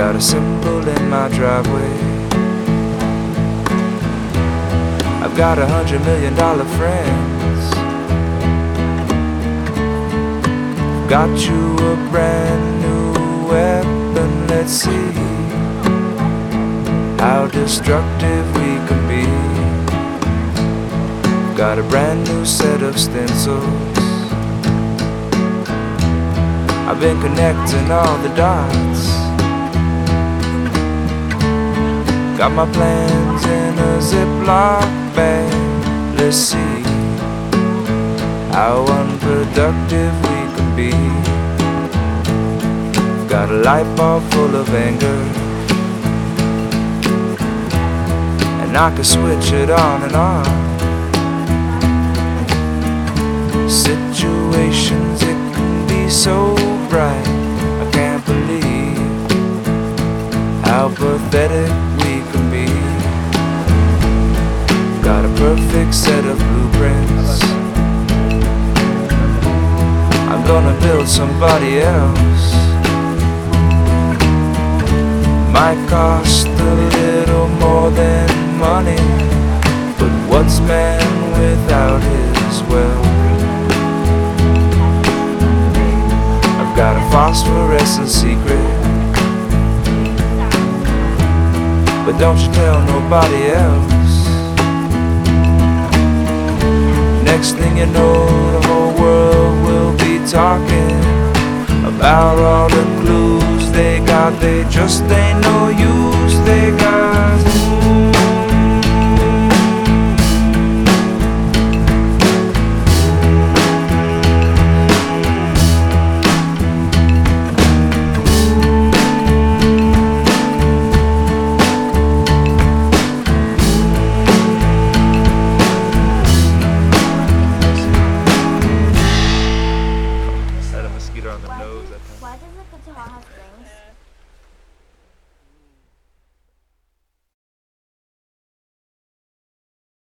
got a symbol in my driveway. I've got $100 million friends. Got you a brand new weapon, let's see how destructive we can be. Got a brand new set of stencils. I've been connecting all the dots. Got my plans in a Ziploc bag. Let's see how unproductive we can be. Got a light bulb full of anger, and I can switch it on and off. Situations, it can be so bright. I can't believe how pathetic we can be. Got a perfect set of blueprints. I'm gonna build somebody else. Might cost a little more than money, but what's man without his wealth? I've got a phosphorescent secret, but don't you tell nobody else. Next thing you know, the whole world will be talking about all the clues they got. They just ain't no use. They got